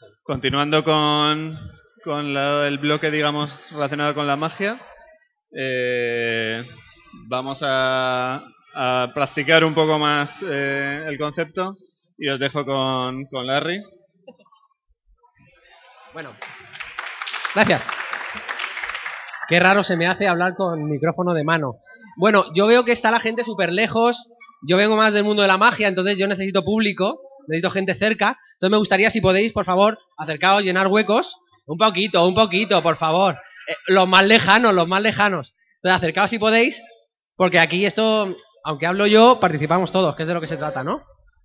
Continuando con el bloque, digamos, relacionado con la magia, vamos a practicar un poco más el concepto y os dejo con Larry. Bueno, gracias. Qué raro se me hace hablar con micrófono de mano. Bueno, yo veo que está la gente súper lejos. Yo vengo más del mundo de la magia, entonces yo necesito público, necesito gente cerca. Entonces me gustaría, si podéis, por favor, acercaos, llenar huecos. Un poquito, por favor. Los más lejanos. Entonces acercaos si podéis, porque aquí esto, aunque hablo yo, participamos todos, que es de lo que se trata, ¿no?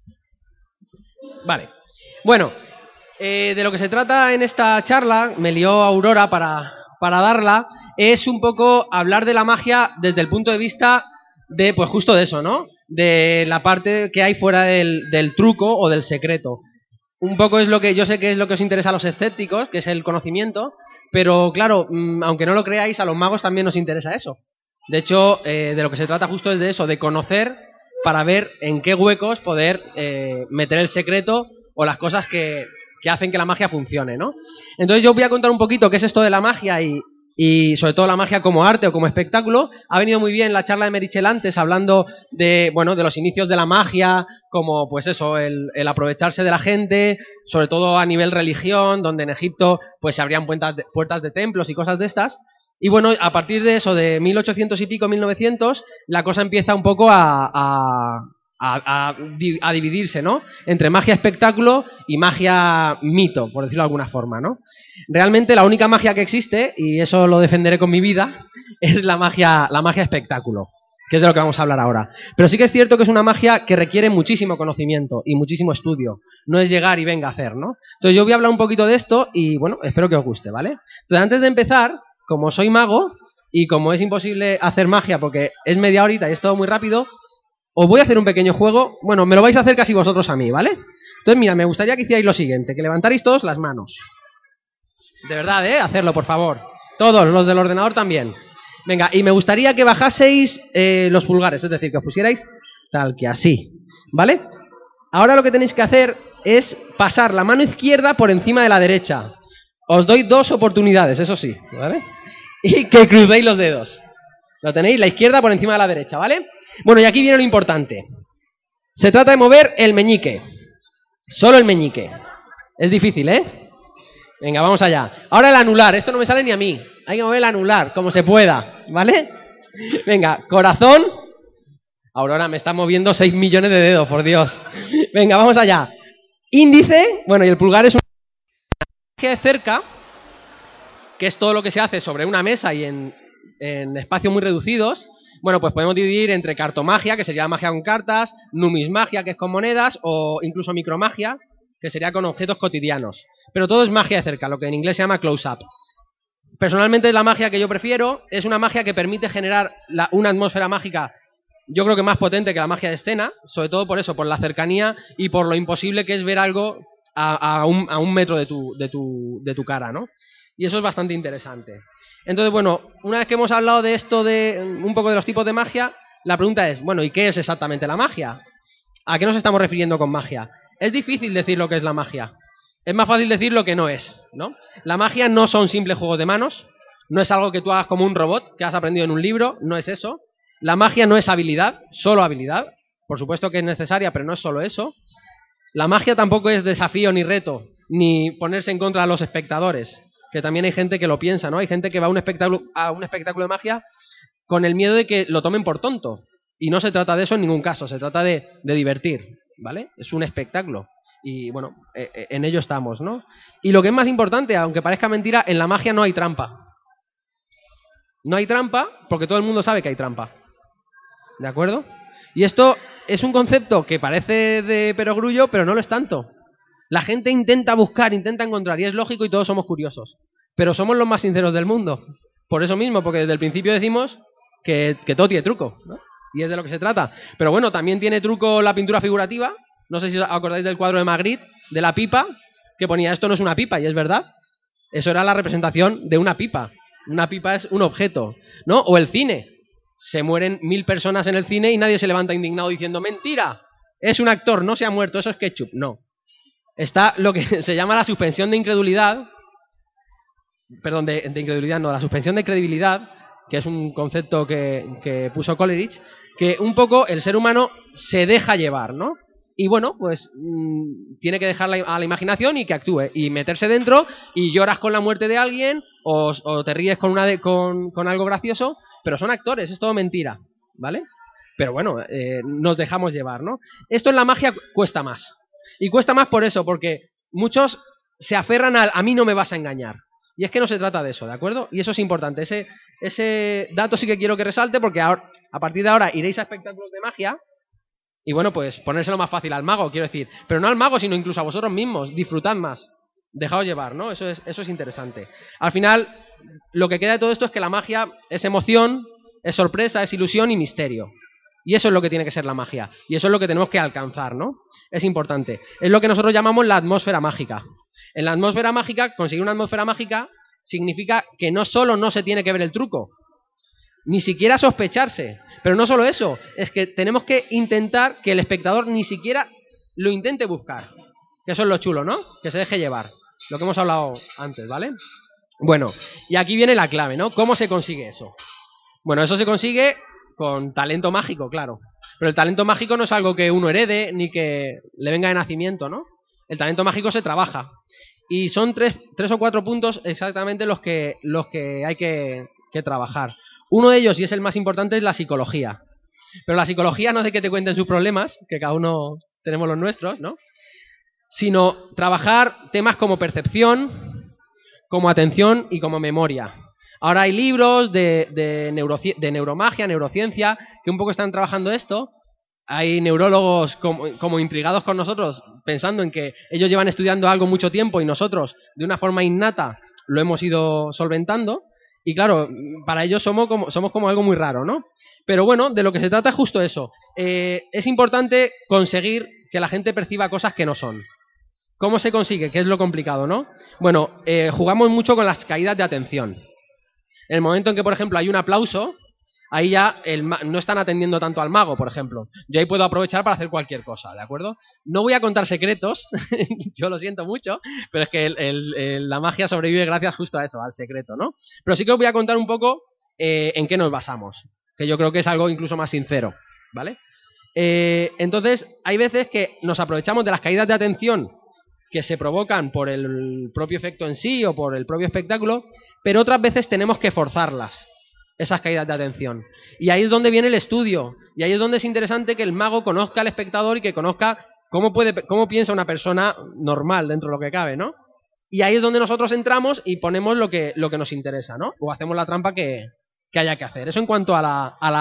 Vale. Bueno, de lo que se trata en esta charla, me lió Aurora para darla, es un poco hablar de la magia desde el punto de vista de, pues justo de eso, ¿no? De la parte que hay fuera del truco o del secreto. Un poco es lo que yo sé que es lo que os interesa a los escépticos, que es el conocimiento, pero claro, aunque no lo creáis, a los magos también nos interesa eso. De hecho, de lo que se trata justo es de eso, de conocer para ver en qué huecos poder meter el secreto o las cosas que hacen que la magia funcione, ¿no? Entonces yo voy a contar un poquito qué es esto de la magia y sobre todo la magia como arte o como espectáculo. Ha venido muy bien la charla de Meritxell antes hablando de, bueno, de los inicios de la magia, como pues eso, el aprovecharse de la gente, sobre todo a nivel religión, donde en Egipto pues se abrían puertas de templos y cosas de estas. Y bueno, a partir de eso, de 1800 y pico, 1900, la cosa empieza un poco a dividirse, ¿no? Entre magia espectáculo y magia mito, por decirlo de alguna forma, ¿no? Realmente la única magia que existe, y eso lo defenderé con mi vida, es la magia espectáculo, que es de lo que vamos a hablar ahora. Pero sí que es cierto que es una magia que requiere muchísimo conocimiento y muchísimo estudio. No es llegar y venga a hacer, ¿no? Entonces yo voy a hablar un poquito de esto y, bueno, espero que os guste, ¿vale? Entonces antes de empezar, como soy mago y como es imposible hacer magia porque es media horita y es todo muy rápido, os voy a hacer un pequeño juego. Bueno, me lo vais a hacer casi vosotros a mí, ¿vale? Entonces, mira, me gustaría que hicierais lo siguiente, que levantarais todos las manos. De verdad, hacerlo, por favor. Todos, los del ordenador también. Venga, y me gustaría que bajaseis los pulgares, es decir, que os pusierais tal que así, ¿vale? Ahora lo que tenéis que hacer es pasar la mano izquierda por encima de la derecha. Os doy 2 oportunidades, eso sí, ¿vale? Y que crucéis los dedos. Lo tenéis, la izquierda por encima de la derecha, ¿vale? Bueno, y aquí viene lo importante. Se trata de mover el meñique. Solo el meñique. Es difícil, ¿eh? Venga, vamos allá. Ahora el anular. Esto no me sale ni a mí. Hay que mover el anular, como se pueda, ¿vale? Venga, corazón. Aurora, me está moviendo 6 millones de dedos, por Dios. Venga, vamos allá. Índice. Bueno, y el pulgar es una magia de cerca, que es todo lo que se hace sobre una mesa y en espacios muy reducidos. Bueno, pues podemos dividir entre cartomagia, que sería magia con cartas, numismagia, que es con monedas, o incluso micromagia, que sería con objetos cotidianos. Pero todo es magia de cerca, lo que en inglés se llama close-up. Personalmente la magia que yo prefiero es una magia que permite generar una atmósfera mágica, yo creo que más potente que la magia de escena, sobre todo por eso, por la cercanía y por lo imposible que es ver algo a un metro de tu cara, ¿no? Y eso es bastante interesante. Entonces, bueno, una vez que hemos hablado de esto, de un poco de los tipos de magia, la pregunta es, bueno, ¿y qué es exactamente la magia? ¿A qué nos estamos refiriendo con magia? Es difícil decir lo que es la magia. Es más fácil decir lo que no es, ¿no? La magia no son simples juegos de manos, no es algo que tú hagas como un robot, que has aprendido en un libro, no es eso. La magia no es habilidad, solo habilidad. Por supuesto que es necesaria, pero no es solo eso. La magia tampoco es desafío ni reto, ni ponerse en contra de los espectadores, que también hay gente que lo piensa, ¿no? Hay gente que va a un espectáculo de magia con el miedo de que lo tomen por tonto. Y no se trata de eso en ningún caso, se trata de divertir, ¿vale? Es un espectáculo. Y bueno, en ello estamos, ¿no? Y lo que es más importante, aunque parezca mentira, en la magia no hay trampa. No hay trampa porque todo el mundo sabe que hay trampa. ¿De acuerdo? Y esto es un concepto que parece de perogrullo, pero no lo es tanto. La gente intenta buscar, intenta encontrar, y es lógico y todos somos curiosos. Pero somos los más sinceros del mundo. Por eso mismo, porque desde el principio decimos que todo tiene truco, ¿no? Y es de lo que se trata. Pero bueno, también tiene truco la pintura figurativa. No sé si os acordáis del cuadro de Magritte, de la pipa, que ponía esto no es una pipa, y es verdad. Eso era la representación de una pipa. Una pipa es un objeto, ¿no? O el cine. Se mueren 1000 personas en el cine y nadie se levanta indignado diciendo, mentira, es un actor, no se ha muerto, eso es ketchup. No. está lo que se llama la suspensión de incredulidad. Perdón, de incredulidad no, la suspensión de credibilidad, que es un concepto que puso Coleridge, que un poco el ser humano se deja llevar, ¿no? Y bueno, pues tiene que dejar a la imaginación y que actúe. Y meterse dentro y lloras con la muerte de alguien o te ríes con algo gracioso, pero son actores, es todo mentira, ¿vale? Pero bueno, nos dejamos llevar, ¿no? Esto en la magia cuesta más. Y cuesta más por eso, porque muchos se aferran al a mí no me vas a engañar. Y es que no se trata de eso, ¿de acuerdo? Y eso es importante. Ese dato sí que quiero que resalte, porque ahora, a partir de ahora iréis a espectáculos de magia. Y bueno, pues ponérselo más fácil al mago, quiero decir. Pero no al mago, sino incluso a vosotros mismos. Disfrutad más. Dejaos llevar, ¿no? Eso es interesante. Al final, lo que queda de todo esto es que la magia es emoción, es sorpresa, es ilusión y misterio. Y eso es lo que tiene que ser la magia. Y eso es lo que tenemos que alcanzar, ¿no? Es importante. Es lo que nosotros llamamos la atmósfera mágica. En la atmósfera mágica, conseguir una atmósfera mágica significa que no solo no se tiene que ver el truco, ni siquiera sospecharse. Pero no solo eso, es que tenemos que intentar que el espectador ni siquiera lo intente buscar. Que eso es lo chulo, ¿no? Que se deje llevar. Lo que hemos hablado antes, ¿vale? Bueno, y aquí viene la clave, ¿no? ¿Cómo se consigue eso? Bueno, eso se consigue con talento mágico, claro. Pero el talento mágico no es algo que uno herede ni que le venga de nacimiento, ¿no? El talento mágico se trabaja. Y son tres o cuatro puntos exactamente los que hay que trabajar. Uno de ellos, y es el más importante, es la psicología. Pero la psicología no es de que te cuenten sus problemas, que cada uno tenemos los nuestros, ¿no? Sino trabajar temas como percepción, como atención y como memoria. Ahora hay libros de neuromagia, neurociencia, que un poco están trabajando esto. Hay neurólogos como intrigados con nosotros, pensando en que ellos llevan estudiando algo mucho tiempo y nosotros, de una forma innata, lo hemos ido solventando. Y claro, para ellos somos como algo muy raro, ¿no? Pero bueno, de lo que se trata es justo eso. Es importante conseguir que la gente perciba cosas que no son. ¿Cómo se consigue? Que es lo complicado, ¿no? Bueno, jugamos mucho con las caídas de atención. En el momento en que, por ejemplo, hay un aplauso, ahí ya no están atendiendo tanto al mago, por ejemplo. Yo ahí puedo aprovechar para hacer cualquier cosa, ¿de acuerdo? No voy a contar secretos, yo lo siento mucho, pero es que la magia sobrevive gracias justo a eso, al secreto, ¿no? Pero sí que os voy a contar un poco en qué nos basamos, que yo creo que es algo incluso más sincero, ¿vale? Entonces, hay veces que nos aprovechamos de las caídas de atención que se provocan por el propio efecto en sí o por el propio espectáculo, pero otras veces tenemos que forzarlas, esas caídas de atención. Y ahí es donde viene el estudio, y ahí es donde es interesante que el mago conozca al espectador y que conozca cómo piensa una persona normal dentro de lo que cabe, ¿no? Y ahí es donde nosotros entramos y ponemos lo que nos interesa, ¿no? O hacemos la trampa que haya que hacer. Eso en cuanto a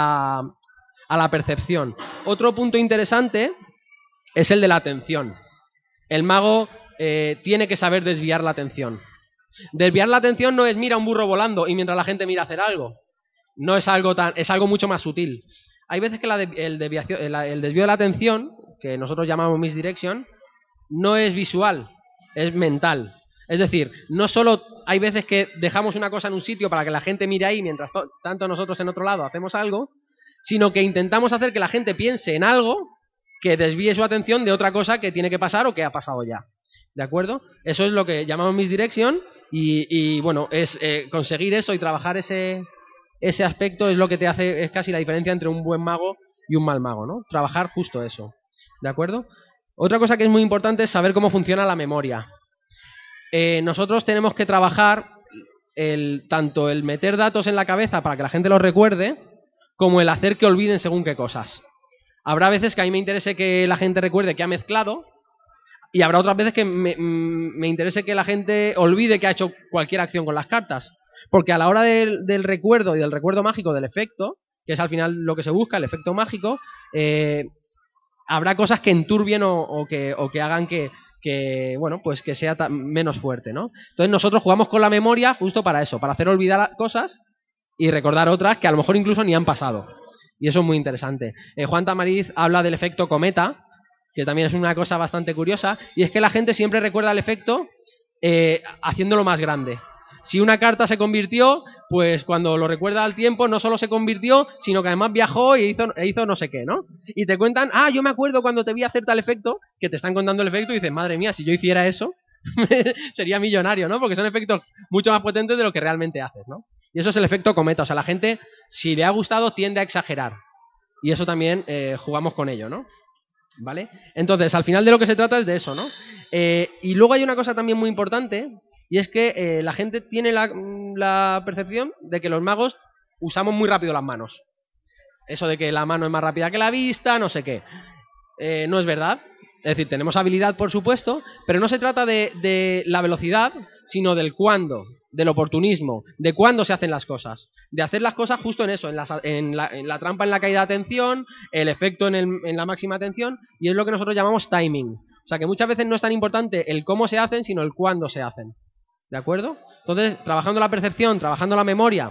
la percepción. Otro punto interesante es el de la atención. El mago tiene que saber desviar la atención. Desviar la atención no es mira un burro volando y mientras la gente mira hacer algo. No es algo mucho más sutil. Hay veces que el desvío de la atención, que nosotros llamamos misdirection, no es visual, es mental. Es decir, no solo hay veces que dejamos una cosa en un sitio para que la gente mire ahí mientras tanto nosotros en otro lado hacemos algo, sino que intentamos hacer que la gente piense en algo que desvíe su atención de otra cosa que tiene que pasar o que ha pasado ya. ¿De acuerdo? Eso es lo que llamamos misdirection y bueno, es conseguir eso y trabajar ese aspecto es lo que te hace, es casi la diferencia entre un buen mago y un mal mago, ¿no? Trabajar justo eso. ¿De acuerdo? Otra cosa que es muy importante es saber cómo funciona la memoria. Nosotros tenemos que trabajar tanto el meter datos en la cabeza para que la gente los recuerde, como el hacer que olviden según qué cosas. Habrá veces que a mí me interese que la gente recuerde que ha mezclado y habrá otras veces que me interese que la gente olvide que ha hecho cualquier acción con las cartas. Porque a la hora del recuerdo y del recuerdo mágico del efecto, que es al final lo que se busca, el efecto mágico, habrá cosas que enturbien o que hagan que bueno, pues que sea menos fuerte, ¿no? Entonces nosotros jugamos con la memoria justo para eso, para hacer olvidar cosas y recordar otras que a lo mejor incluso ni han pasado. Y eso es muy interesante. Juan Tamariz habla del efecto cometa, que también es una cosa bastante curiosa, y es que la gente siempre recuerda el efecto haciéndolo más grande. Si una carta se convirtió, pues cuando lo recuerda al tiempo, no solo se convirtió, sino que además viajó e hizo no sé qué, ¿no? Y te cuentan, yo me acuerdo cuando te vi hacer tal efecto, que te están contando el efecto y dices, madre mía, si yo hiciera eso, sería millonario, ¿no? Porque son efectos mucho más potentes de lo que realmente haces, ¿no? Y eso es el efecto cometa. O sea, la gente, si le ha gustado, tiende a exagerar. Y eso también jugamos con ello, ¿no? ¿Vale? Entonces, al final de lo que se trata es de eso, ¿no? Y luego hay una cosa también muy importante, y es que la gente tiene la percepción de que los magos usamos muy rápido las manos. Eso de que la mano es más rápida que la vista, no sé qué. No es verdad. Es decir, tenemos habilidad, por supuesto, pero no se trata de la velocidad, sino del cuándo, del oportunismo, de cuándo se hacen las cosas. De hacer las cosas justo en eso, en la trampa en la caída de atención, el efecto en la máxima atención, y es lo que nosotros llamamos timing. O sea, que muchas veces no es tan importante el cómo se hacen, sino el cuándo se hacen. ¿De acuerdo? Entonces, trabajando la percepción, trabajando la memoria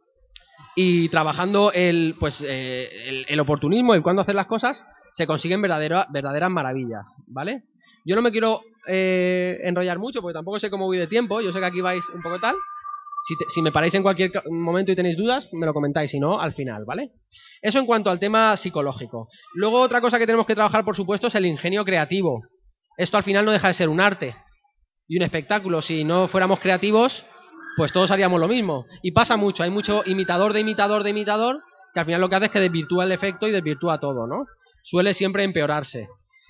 y trabajando el oportunismo, el cuándo hacer las cosas, se consiguen verdaderas maravillas, ¿vale? Yo no me quiero enrollar mucho porque tampoco sé cómo voy de tiempo. Yo sé que aquí vais un poco tal. Si me paráis en cualquier momento y tenéis dudas, me lo comentáis, si no, al final, ¿vale? Eso en cuanto al tema psicológico. Luego otra cosa que tenemos que trabajar, por supuesto, es el ingenio creativo. Esto al final no deja de ser un arte y un espectáculo. Si no fuéramos creativos, pues todos haríamos lo mismo. Y pasa mucho, hay mucho imitador de imitador de imitador, que al final lo que hace es que desvirtúa el efecto y desvirtúa todo, ¿no? Suele siempre empeorarse.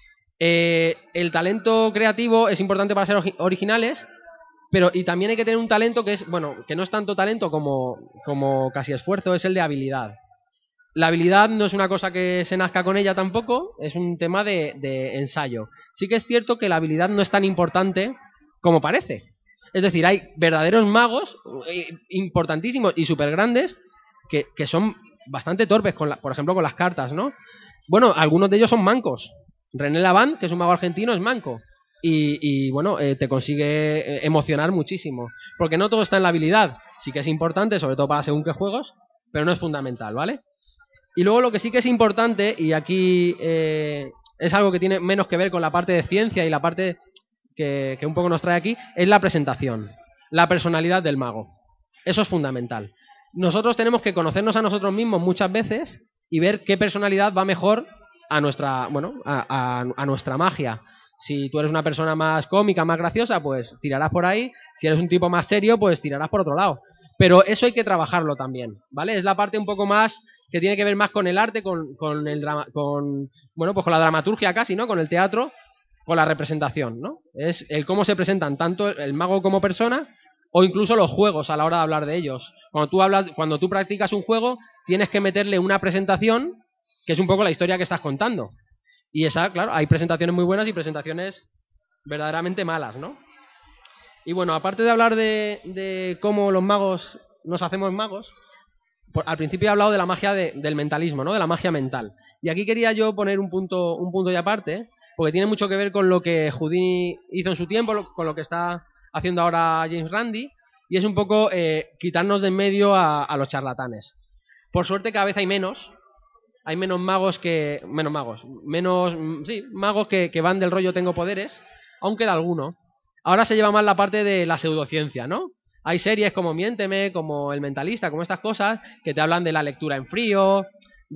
El talento creativo es importante para ser originales, y también hay que tener un talento que no es tanto talento como casi esfuerzo, es el de habilidad. La habilidad no es una cosa que se nazca con ella tampoco, es un tema de ensayo. Sí que es cierto que la habilidad no es tan importante como parece. Es decir, hay verdaderos magos importantísimos y súper grandes que son bastante torpes, por ejemplo, con las cartas, ¿no? Bueno, algunos de ellos son mancos. René Lavand, que es un mago argentino, es manco. Y te consigue emocionar muchísimo. Porque no todo está en la habilidad. Sí que es importante, sobre todo para según qué juegos, pero no es fundamental, ¿vale? Y luego lo que sí que es importante, y aquí es algo que tiene menos que ver con la parte de ciencia y la parte que un poco nos trae aquí, es la presentación, la personalidad del mago. Eso es fundamental. Nosotros tenemos que conocernos a nosotros mismos muchas veces y ver qué personalidad va mejor a nuestra magia. Si tú eres una persona más cómica, más graciosa, pues tirarás por ahí. Si eres un tipo más serio, pues tirarás por otro lado. Pero eso hay que trabajarlo también, ¿vale? Es la parte un poco más que tiene que ver más con el arte, con la dramaturgia casi, ¿no? Con el teatro, con la representación, ¿no? Es el cómo se presentan tanto el mago como persona, o incluso los juegos a la hora de hablar de ellos. Cuando tú practicas un juego, tienes que meterle una presentación que es un poco la historia que estás contando. Y claro, hay presentaciones muy buenas y presentaciones verdaderamente malas, ¿no? Y bueno, aparte de hablar de cómo los magos nos hacemos magos, al principio he hablado de la magia del mentalismo, ¿no? De la magia mental. Y aquí quería yo poner un punto y aparte, porque tiene mucho que ver con lo que Houdini hizo en su tiempo, con lo que está haciendo ahora James Randi, y es un poco quitarnos de en medio a los charlatanes. Por suerte cada vez hay menos magos magos que van del rollo tengo poderes, aún queda alguno. Ahora se lleva más la parte de la pseudociencia, ¿no? Hay series como Miénteme, como El Mentalista, como estas cosas, que te hablan de la lectura en frío,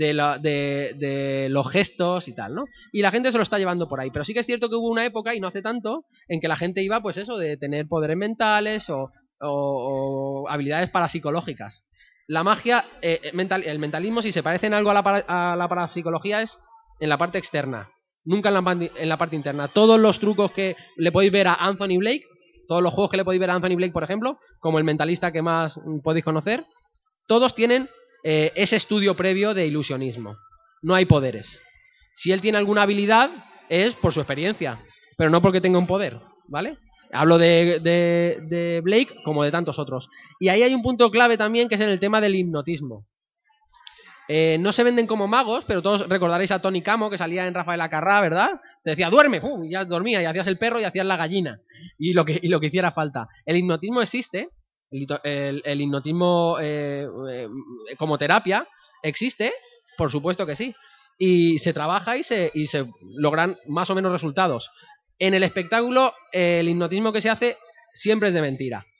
de los gestos y tal, ¿no? Y la gente se lo está llevando por ahí. Pero sí que es cierto que hubo una época, y no hace tanto, en que la gente iba, pues eso, de tener poderes mentales o habilidades parapsicológicas. La magia, el mentalismo, si se parece en algo a la parapsicología, es en la parte externa, nunca en la parte interna. Todos los trucos que le podéis ver a Anthony Blake, todos los juegos que le podéis ver a Anthony Blake, por ejemplo, como El Mentalista que más podéis conocer, todos tienen ese estudio previo de ilusionismo. No hay poderes. Si él tiene alguna habilidad, es por su experiencia, pero no porque tenga un poder, ¿vale? Hablo de Blake como de tantos otros. Y ahí hay un punto clave también, que es en el tema del hipnotismo. No se venden como magos, pero todos recordaréis a Tony Camo, que salía en Rafael Acarrá, ¿verdad? Te decía, duerme, ¡pum! Y ya dormía, y hacías el perro y hacías la gallina. Y lo que hiciera falta. El hipnotismo existe, el hipnotismo como terapia existe, por supuesto que sí. Y se trabaja y se logran más o menos resultados. En el espectáculo, el hipnotismo que se hace siempre es de mentira.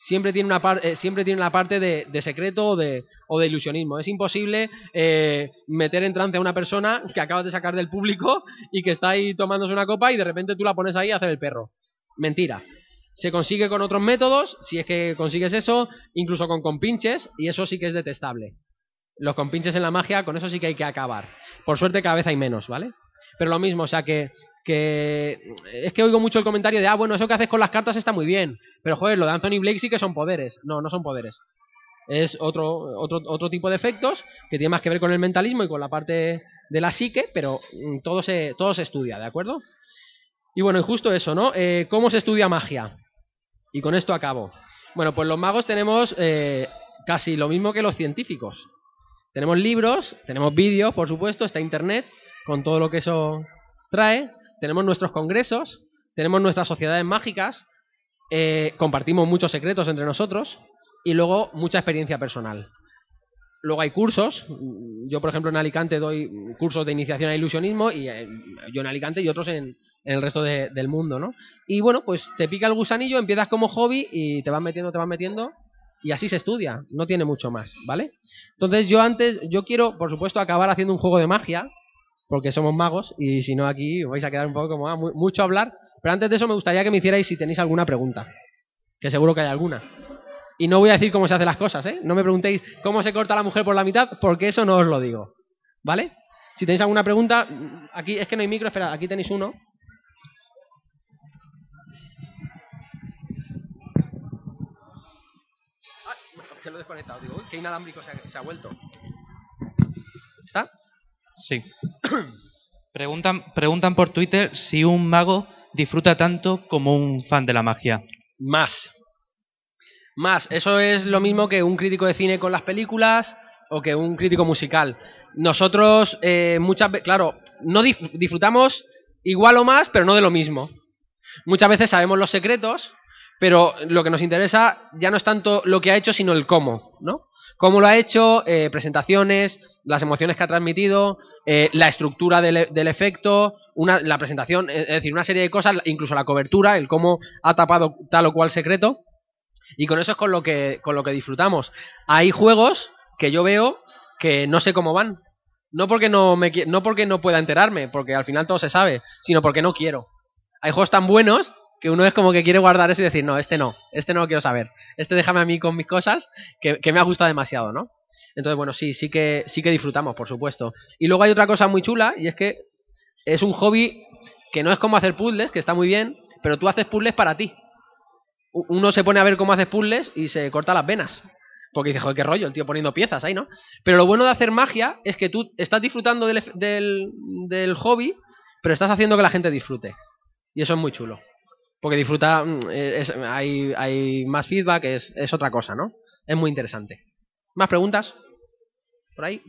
siempre tiene la parte de secreto o de ilusionismo. Es imposible meter en trance a una persona que acabas de sacar del público y que está ahí tomándose una copa y de repente tú la pones ahí a hacer el perro. Mentira. Se consigue con otros métodos, si es que consigues eso, incluso con compinches, y eso sí que es detestable. Los compinches en la magia, con eso sí que hay que acabar. Por suerte cada vez hay menos, ¿vale? Pero lo mismo, o sea que es que oigo mucho el comentario de bueno, eso que haces con las cartas está muy bien, pero joder, lo de Anthony Blake sí que son poderes. No, no son poderes. Es otro tipo de efectos que tiene más que ver con el mentalismo y con la parte de la psique, pero todo se estudia, ¿de acuerdo? Y bueno, y justo eso, ¿no? ¿Cómo se estudia magia? Y con esto acabo. Bueno, pues los magos tenemos casi lo mismo que los científicos. Tenemos libros, tenemos vídeos, por supuesto, está internet, con todo lo que eso trae. Tenemos nuestros congresos, tenemos nuestras sociedades mágicas, compartimos muchos secretos entre nosotros y luego mucha experiencia personal. Luego hay cursos. Yo, por ejemplo, en Alicante doy cursos de iniciación al ilusionismo, y yo en Alicante y otros en el resto del mundo, ¿no? Y bueno, pues te pica el gusanillo, empiezas como hobby y te vas metiendo y así se estudia, no tiene mucho más, ¿vale? Entonces yo quiero, por supuesto, acabar haciendo un juego de magia, porque somos magos y si no aquí vais a quedar un poco como mucho hablar, pero antes de eso me gustaría que me hicierais si tenéis alguna pregunta, que seguro que hay alguna. Y no voy a decir cómo se hacen las cosas, ¿eh? No me preguntéis cómo se corta la mujer por la mitad, porque eso no os lo digo, ¿vale? Si tenéis alguna pregunta, aquí es que no hay micro, espera, aquí tenéis uno. Que lo he desconectado, digo, uy, qué inalámbrico se ha vuelto. ¿Está? Sí. Preguntan por Twitter si un mago disfruta tanto como un fan de la magia. Más. Eso es lo mismo que un crítico de cine con las películas o que un crítico musical. Nosotros muchas veces, claro, no disfrutamos igual o más, pero no de lo mismo. Muchas veces sabemos los secretos, pero lo que nos interesa ya no es tanto lo que ha hecho, sino el cómo, ¿no? Cómo lo ha hecho, presentaciones, las emociones que ha transmitido, la estructura del efecto, la presentación, es decir, una serie de cosas, incluso la cobertura, el cómo ha tapado tal o cual secreto, y con eso es con lo que disfrutamos. Hay juegos que yo veo que no sé cómo van, no porque no pueda enterarme, porque al final todo se sabe, sino porque no quiero. Hay juegos tan buenos que uno es como que quiere guardar eso y decir, no lo quiero saber. Déjame a mí con mis cosas, que me ha gustado demasiado, ¿no? Entonces, bueno, sí que disfrutamos, por supuesto. Y luego hay otra cosa muy chula, y es que es un hobby que no es como hacer puzzles, que está muy bien, pero tú haces puzzles para ti. Uno se pone a ver cómo haces puzzles y se corta las venas. Porque dice, joder, qué rollo, el tío poniendo piezas ahí, ¿no? Pero lo bueno de hacer magia es que tú estás disfrutando del hobby, pero estás haciendo que la gente disfrute. Y eso es muy chulo. Porque disfruta, hay más feedback, es otra cosa, ¿no? Es muy interesante. ¿Más preguntas? ¿Por ahí?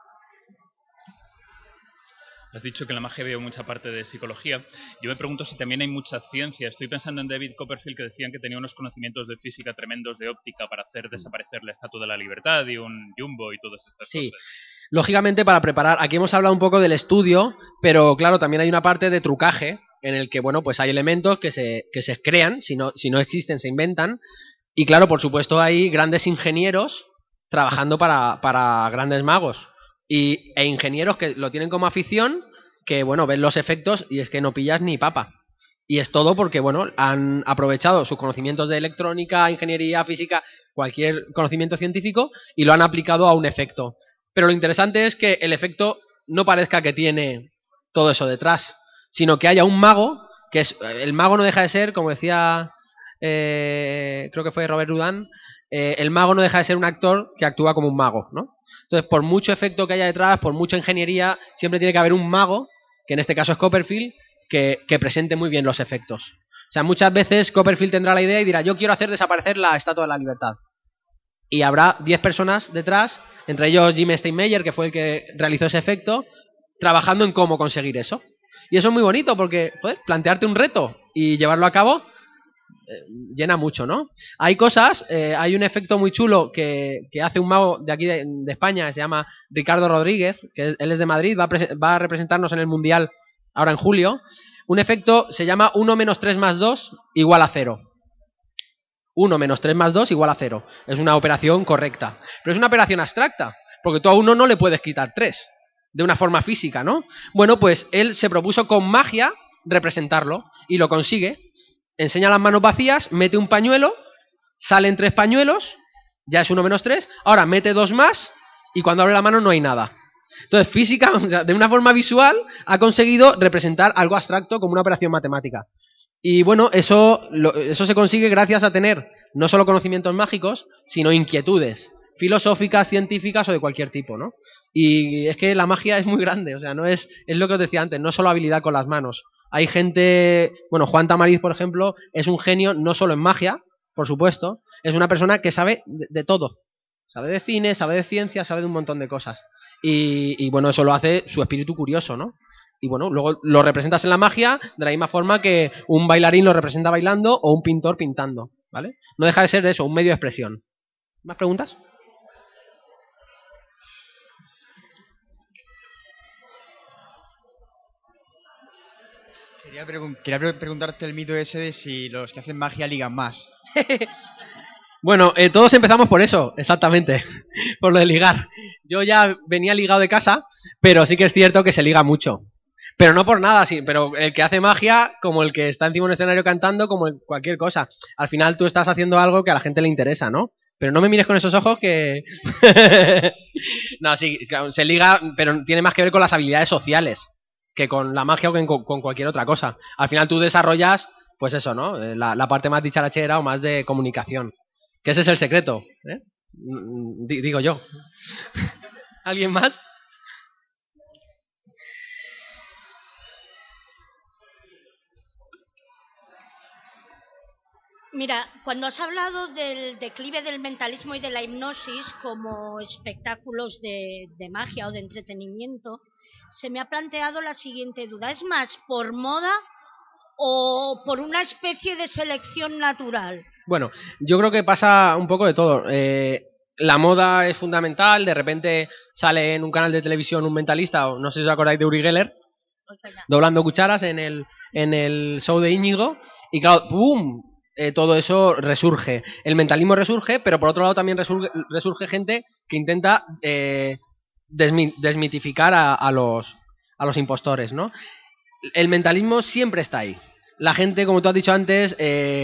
Has dicho que en la magia había mucha parte de psicología. Yo me pregunto si también hay mucha ciencia. Estoy pensando en David Copperfield, que decían que tenía unos conocimientos de física tremendos, de óptica, para hacer desaparecer la Estatua de la Libertad y un jumbo y todas estas cosas. Lógicamente para preparar, aquí hemos hablado un poco del estudio, pero claro, también hay una parte de trucaje, en el que, bueno, pues hay elementos que se crean, si no existen, se inventan, y claro, por supuesto hay grandes ingenieros trabajando para grandes magos, e ingenieros que lo tienen como afición, que, bueno, ven los efectos y es que no pillas ni papa. Y es todo porque, bueno, han aprovechado sus conocimientos de electrónica, ingeniería, física, cualquier conocimiento científico, y lo han aplicado a un efecto. Pero lo interesante es que el efecto no parezca que tiene todo eso detrás, sino que haya un mago, el mago no deja de ser, como decía, creo que fue Robert Houdin, el mago no deja de ser un actor que actúa como un mago, ¿no? Entonces, por mucho efecto que haya detrás, por mucha ingeniería, siempre tiene que haber un mago, que en este caso es Copperfield, que presente muy bien los efectos. O sea, muchas veces Copperfield tendrá la idea y dirá, yo quiero hacer desaparecer la Estatua de la Libertad. Y habrá 10 personas detrás, entre ellos Jim Steinmeier, que fue el que realizó ese efecto, trabajando en cómo conseguir eso. Y eso es muy bonito porque, joder, plantearte un reto y llevarlo a cabo llena mucho, ¿no? Hay cosas, hay un efecto muy chulo que hace un mago de aquí de España, que se llama Ricardo Rodríguez, que él es de Madrid, va a representarnos en el Mundial ahora en julio. Un efecto se llama 1 menos 3 más 2 igual a 0. 1 menos 3 más 2 igual a 0. Es una operación correcta. Pero es una operación abstracta, porque tú a 1 no le puedes quitar 3, de una forma física, ¿no? Bueno, pues él se propuso con magia representarlo, y lo consigue. Enseña las manos vacías, mete un pañuelo, salen 3 pañuelos, ya es 1 menos 3, ahora mete 2 más, y cuando abre la mano no hay nada. Entonces, física, o sea, de una forma visual, ha conseguido representar algo abstracto como una operación matemática. Y bueno, eso se consigue gracias a tener no solo conocimientos mágicos, sino inquietudes filosóficas, científicas o de cualquier tipo, ¿no? Y es que la magia es muy grande, o sea, no es lo que os decía antes, no es solo habilidad con las manos. Hay gente, bueno, Juan Tamariz, por ejemplo, es un genio no solo en magia, por supuesto, es una persona que sabe de todo. Sabe de cine, sabe de ciencia, sabe de un montón de cosas. Y bueno, eso lo hace su espíritu curioso, ¿no? Y bueno, luego lo representas en la magia de la misma forma que un bailarín lo representa bailando o un pintor pintando, ¿vale? No deja de ser eso, un medio de expresión. ¿Más preguntas? Quería preguntarte el mito ese de si los que hacen magia ligan más. Bueno, todos empezamos por eso, exactamente, por lo de ligar. Yo ya venía ligado de casa, pero sí que es cierto que se liga mucho. Pero no por nada, sí, pero el que hace magia, como el que está encima de un escenario cantando, como cualquier cosa. Al final tú estás haciendo algo que a la gente le interesa, ¿no? Pero no me mires con esos ojos que... No, sí, se liga, pero tiene más que ver con las habilidades sociales que con la magia o que con cualquier otra cosa. Al final tú desarrollas, pues eso, ¿no? La parte más dicharachera o más de comunicación. Que ese es el secreto, ¿eh? Digo yo. ¿Alguien más? Mira, cuando has hablado del declive del mentalismo y de la hipnosis como espectáculos de magia o de entretenimiento, se me ha planteado la siguiente duda. ¿Es más por moda o por una especie de selección natural? Bueno, yo creo que pasa un poco de todo. La moda es fundamental, de repente sale en un canal de televisión un mentalista, o no sé si os acordáis de Uri Geller, doblando cucharas en el show de Íñigo, y claro, ¡pum!, todo eso resurge. El mentalismo resurge, pero por otro lado también resurge gente que intenta desmitificar a los impostores, ¿no? El mentalismo siempre está ahí. La gente, como tú has dicho antes,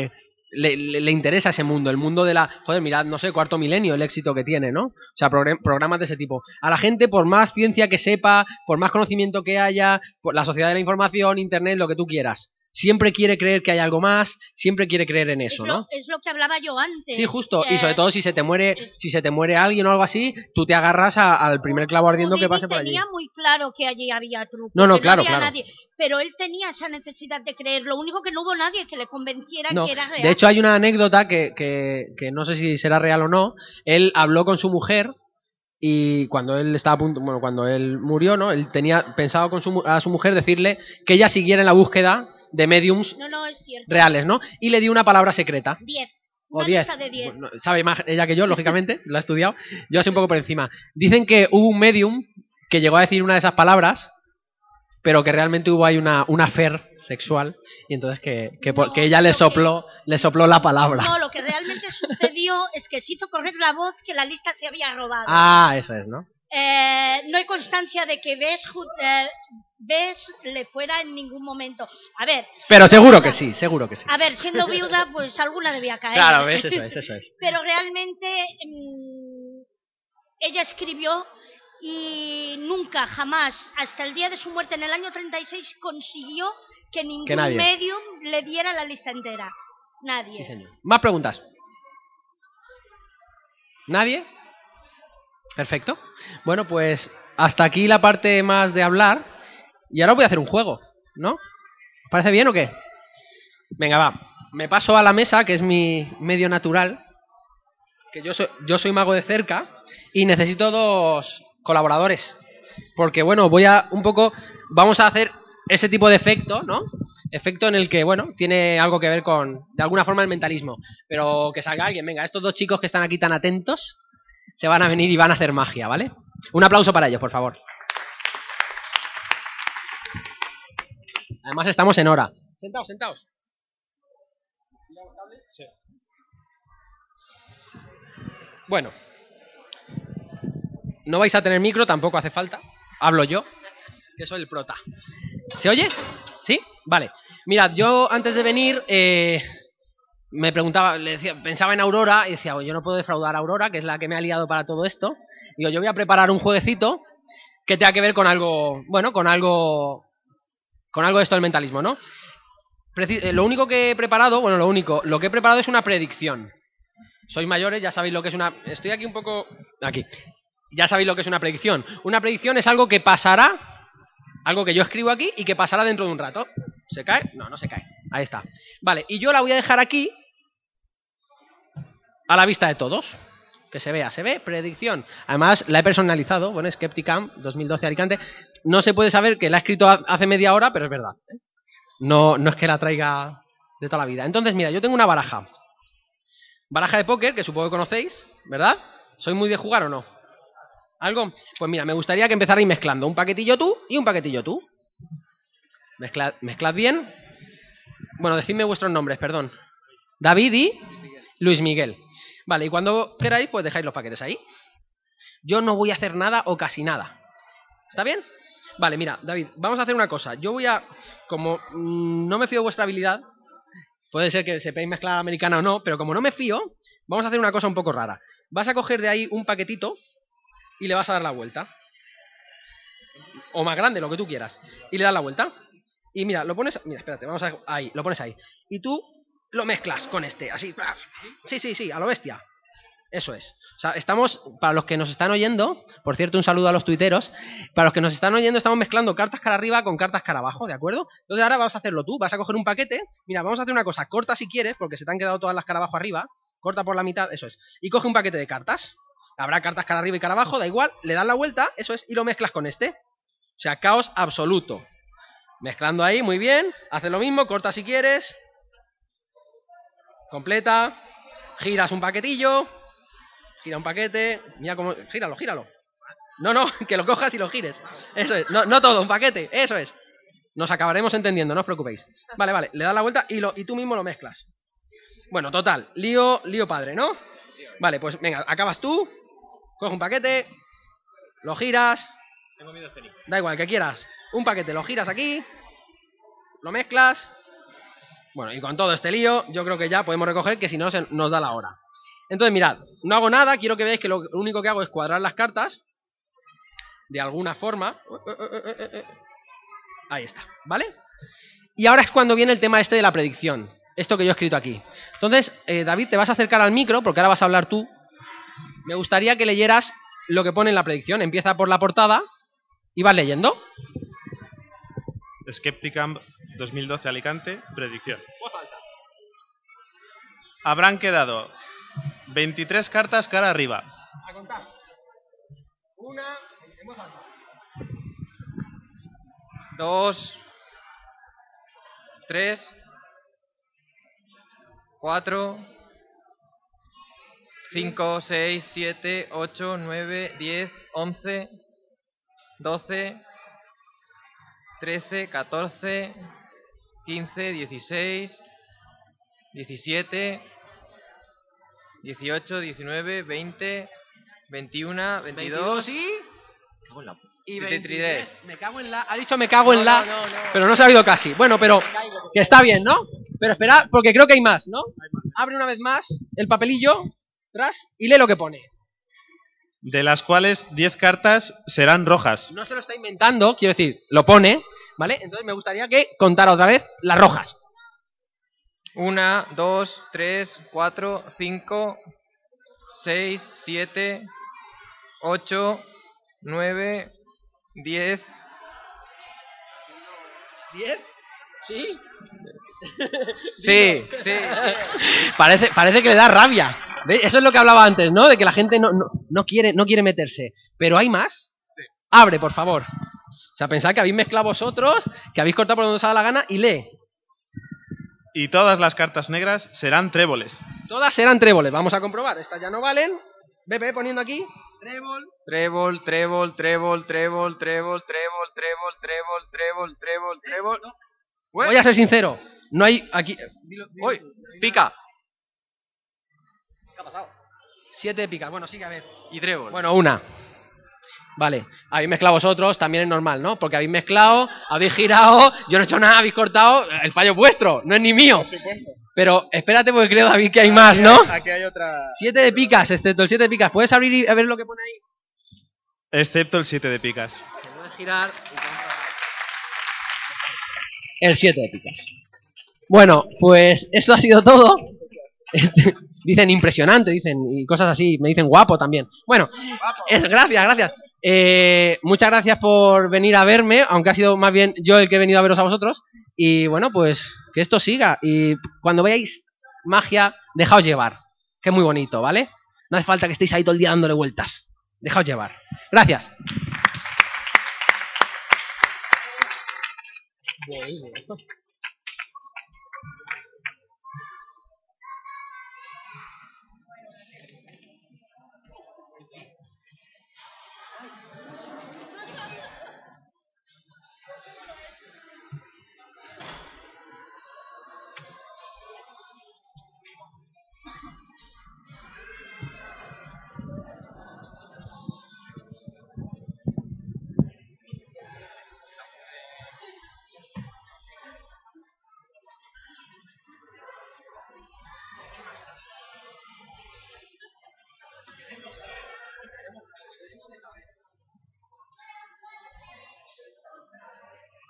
le interesa ese mundo, el mundo de la... Joder, mirad, no sé, Cuarto Milenio, el éxito que tiene, ¿no? O sea, programas de ese tipo. A la gente, por más ciencia que sepa, por más conocimiento que haya, por la sociedad de la información, internet, lo que tú quieras, siempre quiere creer que hay algo más, siempre quiere creer en eso, ¿no? Es lo que hablaba yo antes. Sí, justo, y sobre todo si se te muere alguien o algo así, tú te agarras al primer clavo ardiendo que pase por allí. Tenía muy claro que allí había truco. No, claro, había claro. Nadie, pero él tenía esa necesidad de creer. Lo único que no hubo nadie que le convenciera que era real. De hecho, hay una anécdota que no sé si será real o no. Él habló con su mujer y cuando él estaba a punto, bueno, cuando él murió, ¿no? Él tenía pensado a su mujer decirle que ella siguiera en la búsqueda de mediums reales, ¿no? Y le dio una palabra secreta. 10. O 10. Bueno, sabe más ella que yo, lógicamente, lo ha estudiado. Yo así un poco por encima. Dicen que hubo un medium que llegó a decir una de esas palabras, pero que realmente hubo ahí una affair sexual, y entonces que ella le sopló la palabra. No, lo que realmente sucedió es que se hizo correr la voz que la lista se había robado. Ah, eso es, ¿no? No hay constancia de que Bess le fuera en ningún momento. A ver. Pero seguro que sí. A ver, siendo viuda, pues alguna debía caer. Claro, ¿ves? Eso es. Pero realmente ella escribió y nunca, jamás, hasta el día de su muerte en el año 36, consiguió que ningún medium le diera la lista entera. Nadie. Sí, señor. ¿Más preguntas? ¿Nadie? Perfecto. Bueno, pues hasta aquí la parte más de hablar. Y ahora voy a hacer un juego, ¿no? ¿Os parece bien o qué? Venga, va. Me paso a la mesa, que es mi medio natural. Que yo soy mago de cerca. Y necesito 2 colaboradores. Porque, bueno, vamos a hacer ese tipo de efecto, ¿no? Efecto en el que, bueno, tiene algo que ver con, de alguna forma, el mentalismo. Pero que salga alguien. Venga, estos 2 chicos que están aquí tan atentos se van a venir y van a hacer magia, ¿vale? Un aplauso para ellos, por favor. Además estamos en hora. Sentaos. Sí. Bueno. No vais a tener micro, tampoco hace falta. Hablo yo, que soy el prota. ¿Se oye? ¿Sí? Vale. Mirad, yo antes de venir me preguntaba, pensaba en Aurora y decía, yo no puedo defraudar a Aurora, que es la que me ha liado para todo esto. Digo, yo voy a preparar un jueguecito que tenga que ver con algo, bueno, con algo de esto del mentalismo, ¿no? Lo único que he preparado, lo que he preparado es una predicción. Sois mayores, ya sabéis lo que es una... Estoy aquí un poco... Aquí. Ya sabéis lo que es una predicción. Una predicción es algo que pasará, algo que yo escribo aquí y que pasará dentro de un rato. ¿Se cae? No, no se cae. Ahí está. Vale, y yo la voy a dejar aquí a la vista de todos. Que se vea, se ve, predicción. Además, la he personalizado, bueno, Skepticam 2012 Alicante. No se puede saber que la he escrito hace media hora, pero es verdad. No es que la traiga de toda la vida. Entonces, mira, yo tengo una baraja. Baraja de póker, que supongo que conocéis, ¿verdad? ¿Sois muy de jugar o no? ¿Algo? Pues mira, me gustaría que empezarais mezclando un paquetillo tú y un paquetillo tú. Mezclad bien. Bueno, decidme vuestros nombres, perdón. David y Luis Miguel. Vale, y cuando queráis, pues dejáis los paquetes ahí. Yo no voy a hacer nada o casi nada. ¿Está bien? Vale, mira, David, vamos a hacer una cosa. Yo voy a... Como no me fío de vuestra habilidad, puede ser que sepáis mezclar a la americana o no, pero como no me fío, vamos a hacer una cosa un poco rara. Vas a coger de ahí un paquetito y le vas a dar la vuelta. O más grande, lo que tú quieras. Y le das la vuelta. Y mira, lo pones... Mira, espérate, vamos a... Ahí, lo pones ahí. Y tú lo mezclas con este, así. Sí, a lo bestia. Eso es. O sea, estamos... Para los que nos están oyendo... Por cierto, un saludo a los tuiteros. Para los que nos están oyendo, estamos mezclando cartas cara arriba con cartas cara abajo, ¿de acuerdo? Entonces ahora vas a hacerlo tú. Vas a coger un paquete. Mira, vamos a hacer una cosa. Corta si quieres, porque se te han quedado todas las cara abajo arriba. Corta por la mitad, eso es. Y coge un paquete de cartas. Habrá cartas cara arriba y cara abajo, da igual, le das la vuelta, eso es, y lo mezclas con este. O sea, caos absoluto. Mezclando ahí, muy bien, haces lo mismo, corta si quieres. Completa. Giras un paquetillo. Gira un paquete. Mira cómo... Gíralo. No, que lo cojas y lo gires. Eso es, no todo, un paquete, eso es. Nos acabaremos entendiendo, no os preocupéis. Vale, le das la vuelta y tú mismo lo mezclas. Bueno, total, lío padre, ¿no? Vale, pues venga, acabas tú. Coge un paquete, lo giras. Tengo miedo escénico. Da igual, que quieras. Un paquete, lo giras aquí, lo mezclas. Bueno, y con todo este lío, yo creo que ya podemos recoger, que si no nos da la hora. Entonces, mirad, no hago nada, quiero que veáis que lo único que hago es cuadrar las cartas. De alguna forma. Ahí está, ¿vale? Y ahora es cuando viene el tema este de la predicción. Esto que yo he escrito aquí. Entonces, David, te vas a acercar al micro, porque ahora vas a hablar tú. Me gustaría que leyeras lo que pone en la predicción. Empieza por la portada y vas leyendo. Skepticam 2012 Alicante, predicción. Habrán quedado 23 cartas cara arriba. A contar. Una, en voz alta. 2, 3, 4, 5, 6, 7, 8, 9, 10, 11, 12, 13, 14, 15, 16, 17, 18, 19, 20, 21, 22 y... Cago en la... Y 23. Me cago en la... Ha dicho me cago en la... No. Pero no se ha oído casi. Bueno, pero... Que está bien, ¿no? Pero espera, porque creo que hay más, ¿no? Abre una vez más el papelillo, tras, y lee lo que pone. De las cuales 10 cartas serán rojas. No se lo está inventando, quiero decir, lo pone, ¿vale? Entonces me gustaría que contara otra vez las rojas. 1, 2, 3, 4, 5, 6, 7, 8, 9, 10. ¿10? ¿Sí? Sí. Parece que le da rabia. ¿Veis? Eso es lo que hablaba antes, ¿no? De que la gente no quiere meterse. Pero hay más. Sí. Abre, por favor. O sea, pensad que habéis mezclado vosotros, que habéis cortado por donde os ha dado la gana y lee. Y todas las cartas negras serán tréboles. Todas serán tréboles. Vamos a comprobar. Estas ya no valen. Ve poniendo aquí. Trébol. No. Voy a ser sincero. No hay aquí... Uy, pica. ¿Qué ha pasado? 7 de picas. Bueno, sí que a ver. Y trébol. Bueno, una. Vale, habéis mezclado vosotros, también es normal, ¿no? Porque habéis mezclado, habéis girado, yo no he hecho nada, habéis cortado, el fallo es vuestro, no es ni mío. Pero espérate porque creo, David, que hay más, ¿no? Aquí hay otra... 7 de picas, excepto el 7 de picas. ¿Puedes abrir y a ver lo que pone ahí? Excepto el 7 de picas. Se puede girar. El 7 de picas. Bueno, pues eso ha sido todo. Dicen impresionante, dicen, y cosas así, me dicen guapo también. Bueno, gracias. Muchas gracias por venir a verme, aunque ha sido más bien yo el que he venido a veros a vosotros. Y bueno, pues que esto siga. Y cuando veáis magia, dejaos llevar, que es muy bonito, ¿vale? No hace falta que estéis ahí todo el día dándole vueltas. Dejaos llevar. Gracias.